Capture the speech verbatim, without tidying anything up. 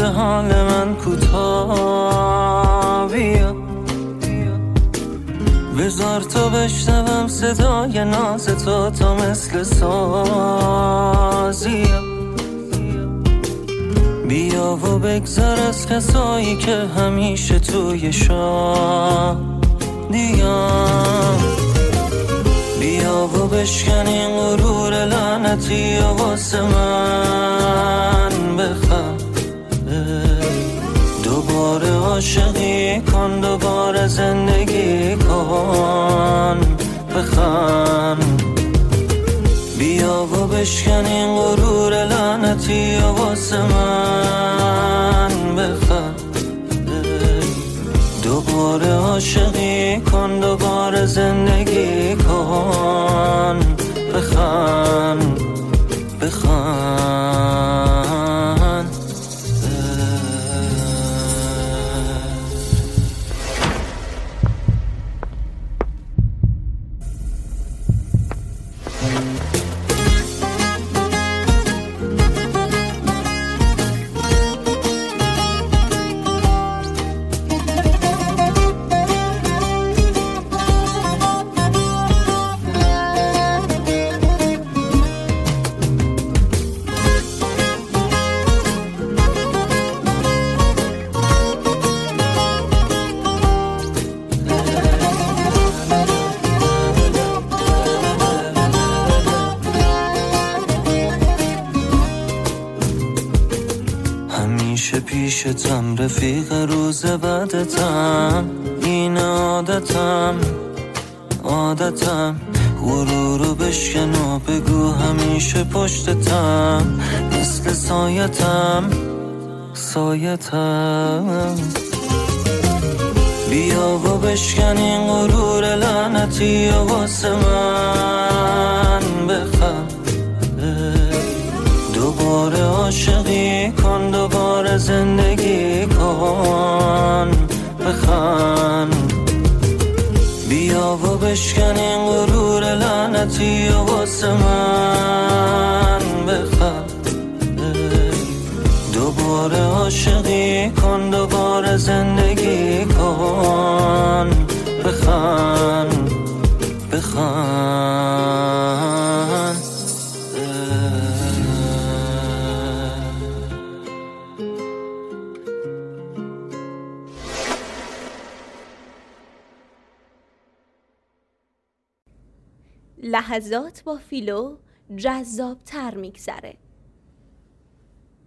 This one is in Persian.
حال من کوتاه بیا، بذار تو بشنوم صدای ناز تو تا مثل سازی. بیا و بگذر از کسایی که همیشه توی شادیم. بیا و بشکن این غرور لعنتی و واسه من بخند. دوباره عاشقی کن، دوباره زندگی کن، بخند. بیا و بشکن این غرور لعنتی و واسه من بخند. دوباره عاشقی کن، دوباره زندگی کن، بخند، بخند. همیشه پیشتم رفیق، روز بعدتم، این عادتم عادتم. غرورو بشکن و بگو همیشه پشتتم، مثل سایتم سایتم. بیا و بشکن این غرور لعنتی و واسه من بخند. دوباره عاشقی کن، دوباره زندگی کن، بخند. بیا و بشکن این غرور لعنتی و واسه من بخند. دوباره عاشقی کن، دوباره زندگی کن، بخند، بخند. لحظات با فیلو جذاب تر میگذره.